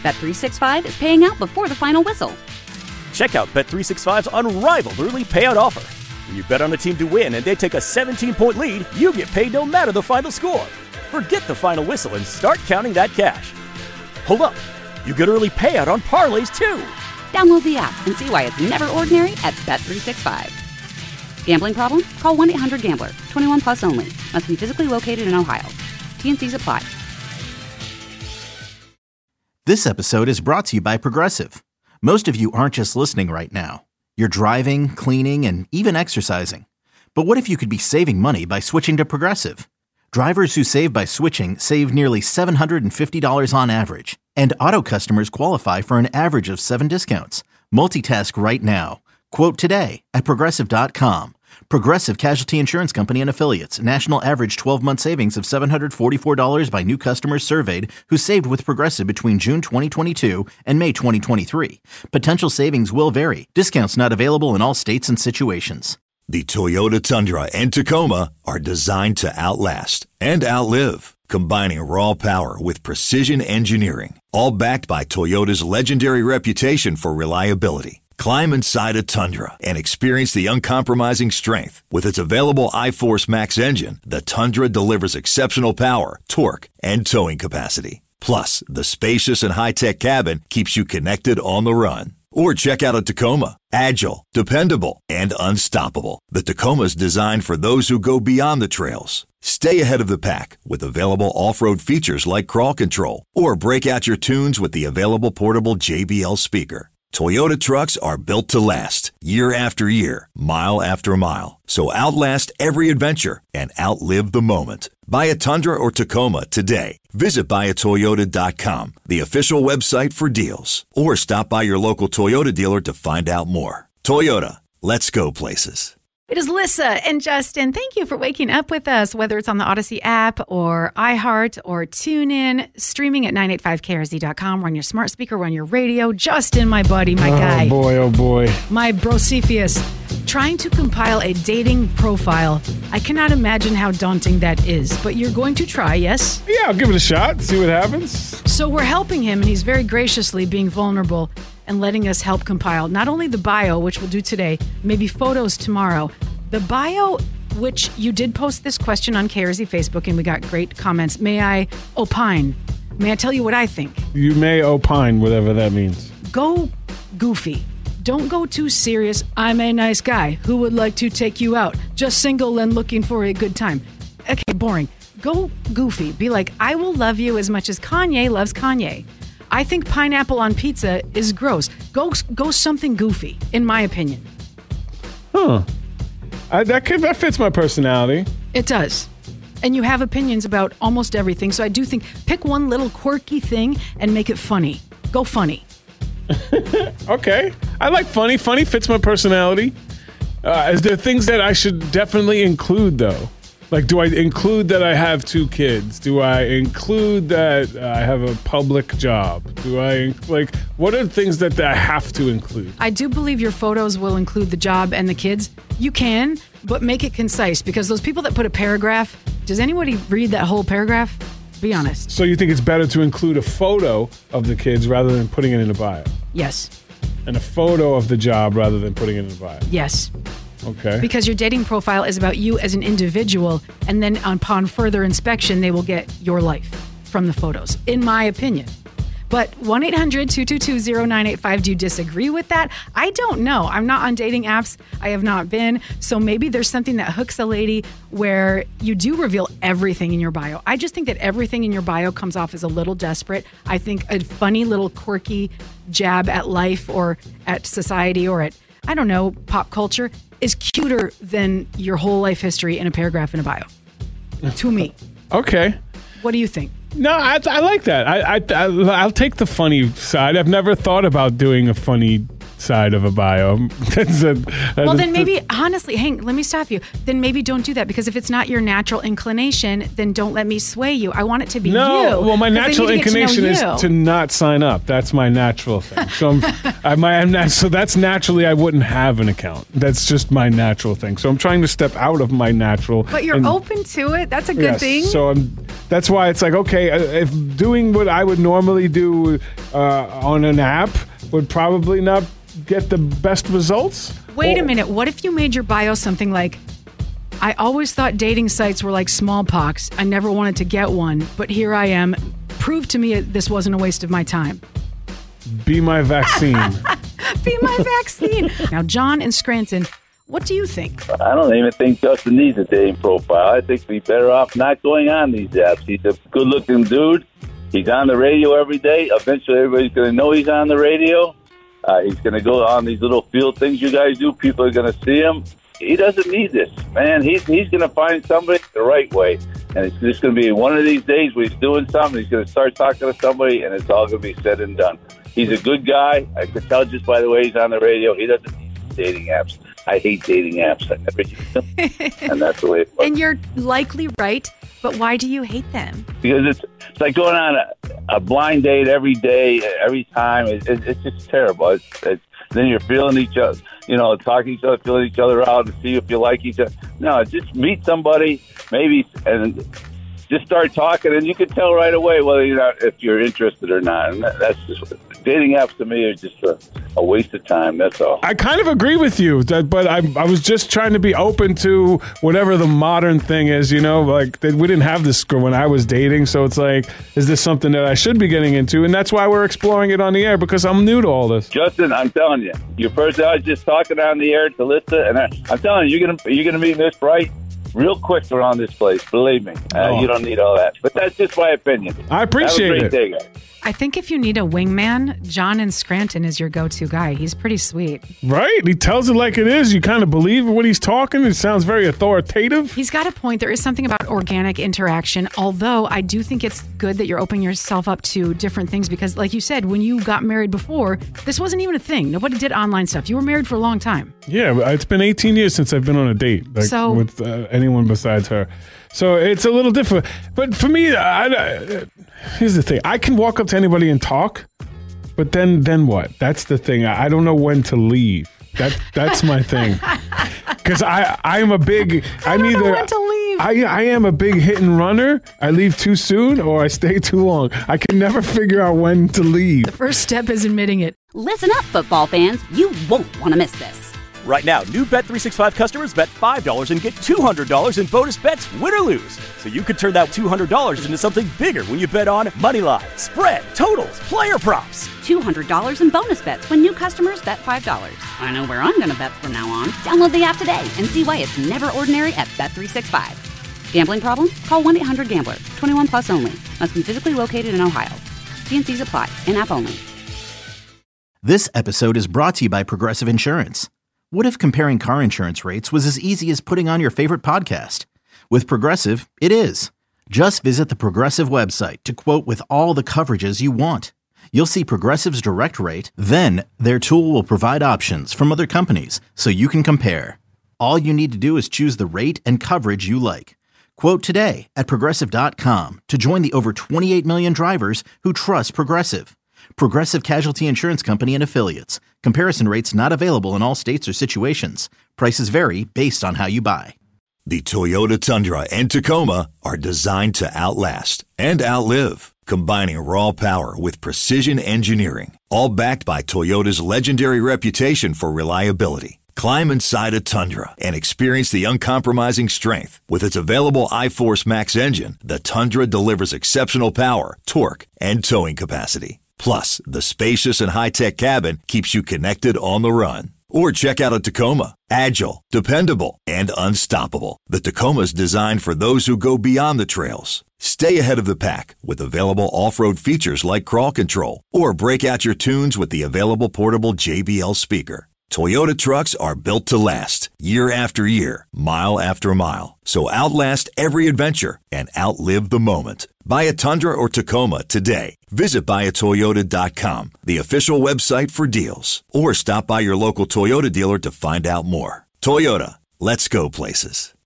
Bet365 is paying out before the final whistle. Check out Bet365's unrivaled early payout offer. When you bet on a team to win and they take a 17-point lead, you get paid no matter the final score. Forget the final whistle and start counting that cash. Hold up. You get early payout on parlays, too. Download the app and see why it's never ordinary at Bet365. Gambling problem? Call 1-800-GAMBLER. 21 plus only. Must be physically located in Ohio. T&Cs apply. This episode is brought to you by Progressive. Most of you aren't just listening right now. You're driving, cleaning, and even exercising. But what if you could be saving money by switching to Progressive? Drivers who save by switching save nearly $750 on average. And auto customers qualify for an average of 7 discounts. Multitask right now. Quote today at Progressive.com. Progressive Casualty Insurance Company and Affiliates. National average 12-month savings of $744 by new customers surveyed who saved with Progressive between June 2022 and May 2023. Potential savings will vary. Discounts not available in all states and situations. The Toyota Tundra and Tacoma are designed to outlast and outlive, combining raw power with precision engineering, all backed by Toyota's legendary reputation for reliability. Climb inside a Tundra and experience the uncompromising strength. With its available iForce Max engine, the Tundra delivers exceptional power, torque, and towing capacity. Plus, the spacious and high-tech cabin keeps you connected on the run. Or check out a Tacoma. Agile, dependable, and unstoppable. The Tacoma's designed for those who go beyond the trails. Stay ahead of the pack with available off-road features like crawl control. Or break out your tunes with the available portable JBL speaker. Toyota trucks are built to last, year after year, mile after mile. So outlast every adventure and outlive the moment. Buy a Tundra or Tacoma today. Visit buyatoyota.com, the official website for deals. Or stop by your local Toyota dealer to find out more. Toyota, let's go places. It is Lissa and Justin. Thank you for waking up with us, whether it's on the Odyssey app or iHeart or TuneIn, streaming at 985krz.com. We're on your smart speaker, we're on your radio. Justin, my buddy, my guy. Oh, boy. My brocephius. Trying to compile a dating profile. I cannot imagine how daunting that is, but you're going to try, yes? Yeah, I'll give it a shot, see what happens. So we're helping him, and he's very graciously being vulnerable and letting us help compile not only the bio, which we'll do today, maybe photos tomorrow. The bio, which you did post this question on KRZ Facebook, and we got great comments. May I opine? May I tell you what I think? You may opine, whatever that means. Go goofy. Don't go too serious. I'm a nice guy who would like to take you out. Just single and looking for a good time. Okay, boring. Go goofy. Be like, I will love you as much as Kanye loves Kanye. I think pineapple on pizza is gross. Go something goofy, in my opinion. Huh. That fits my personality. It does. And you have opinions about almost everything. So I do think pick one little quirky thing and make it funny. Go funny. Okay. I like funny. Funny fits my personality. Is there things that I should definitely include, though? Like, do I include that I have 2 kids? Do I include that I have a public job? What are the things that I have to include? I do believe your photos will include the job and the kids. You can, but make it concise, because those people that put a paragraph, does anybody read that whole paragraph? Be honest. So you think it's better to include a photo of the kids rather than putting it in a bio? Yes. And a photo of the job rather than putting it in a bio? Yes. Okay. Because your dating profile is about you as an individual, and then upon further inspection, they will get your life from the photos, in my opinion. But 1-800-222-0985, do you disagree with that? I don't know. I'm not on dating apps. I have not been. So maybe there's something that hooks a lady where you do reveal everything in your bio. I just think that everything in your bio comes off as a little desperate. I think a funny little quirky jab at life or at society or at, I don't know, pop culture is cuter than your whole life history in a paragraph in a bio. To me. Okay. What do you think? No, I like that. I'll take the funny side. I've never thought about doing a funny side of a bio. Well, then maybe, honestly, Hank, let me stop you. Then maybe don't do that, because if it's not your natural inclination, then don't let me sway you. I want it to be you. Well, my natural inclination is to not sign up. That's my natural thing. So so that's naturally I wouldn't have an account. That's just my natural thing. So I'm trying to step out of my natural. But you're open to it. That's a good thing. So that's why it's like, okay, if doing what I would normally do on an app would probably not get the best results. Wait a minute. What if you made your bio something like, I always thought dating sites were like smallpox. I never wanted to get one, but here I am. Prove to me this wasn't a waste of my time. Be my vaccine. Be my vaccine. Now, John in Scranton, what do you think? I don't even think Justin needs a dating profile. I think he's better off not going on these apps. He's a good-looking dude. He's on the radio every day. Eventually, everybody's going to know he's on the radio. He's going to go on these little field things you guys do. People are going to see him. He doesn't need this, man. He's going to find somebody the right way. And it's just going to be one of these days where he's doing something. He's going to start talking to somebody, and it's all going to be said and done. He's a good guy. I could tell just by the way he's on the radio. He doesn't need dating apps. I hate dating apps. I never use them. And that's the way it works. And you're likely right, but why do you hate them? Because it's like going on a blind date every day, every time. It's just terrible. Then you're feeling each other, talking to each other, feeling each other out to see if you like each other. No, just meet somebody, maybe, and just start talking, and you can tell right away whether if you're interested or not. And that's just dating apps to me are just a waste of time. That's all. I kind of agree with you, but I was just trying to be open to whatever the modern thing is. Like we didn't have this when I was dating, so it's like, is this something that I should be getting into? And that's why we're exploring it on the air, because I'm new to all this. Justin, I'm telling you, your personality just talking on the air to Lisa, and I'm telling you, you're gonna meet Miss Bright real quick around this place. Believe me, you don't need all that. But that's just my opinion. I appreciate it. Day, guys. I think if you need a wingman, John in Scranton is your go-to guy. He's pretty sweet. Right? He tells it like it is. You kind of believe when he's talking. It sounds very authoritative. He's got a point. There is something about organic interaction, although I do think it's good that you're opening yourself up to different things because, like you said, when you got married before, this wasn't even a thing. Nobody did online stuff. You were married for a long time. Yeah, it's been 18 years since I've been on a date with anyone besides her. So it's a little different. But for me, here's the thing. I can walk up to anybody and talk, but then what? That's the thing. I don't know when to leave. That's my thing. Because I'm a big... I don't know when to leave. I am a big hit and runner. I leave too soon or I stay too long. I can never figure out when to leave. The first step is admitting it. Listen up, football fans. You won't want to miss this. Right now, new Bet365 customers bet $5 and get $200 in bonus bets, win or lose. So you could turn that $200 into something bigger when you bet on moneyline, spread, totals, player props. $200 in bonus bets when new customers bet $5. I know where I'm going to bet from now on. Download the app today and see why it's never ordinary at Bet365. Gambling problem? Call 1-800-GAMBLER. 21 plus only. Must be physically located in Ohio. T&Cs apply. In-app only. This episode is brought to you by Progressive Insurance. What if comparing car insurance rates was as easy as putting on your favorite podcast? With Progressive, it is. Just visit the Progressive website to quote with all the coverages you want. You'll see Progressive's direct rate, then their tool will provide options from other companies so you can compare. All you need to do is choose the rate and coverage you like. Quote today at Progressive.com to join the over 28 million drivers who trust Progressive. Progressive Casualty Insurance Company and Affiliates. Comparison rates not available in all states or situations. Prices vary based on how you buy. The Toyota Tundra and Tacoma are designed to outlast and outlive, combining raw power with precision engineering, all backed by Toyota's legendary reputation for reliability. Climb inside a Tundra and experience the uncompromising strength. With its available iForce Max engine, the Tundra delivers exceptional power, torque, and towing capacity. Plus, the spacious and high-tech cabin keeps you connected on the run. Or check out a Tacoma. Agile, dependable, and unstoppable. The Tacoma's designed for those who go beyond the trails. Stay ahead of the pack with available off-road features like crawl control. Or break out your tunes with the available portable JBL speaker. Toyota trucks are built to last, year after year, mile after mile. So outlast every adventure and outlive the moment. Buy a Tundra or Tacoma today. Visit buyatoyota.com, the official website for deals. Or stop by your local Toyota dealer to find out more. Toyota, let's go places.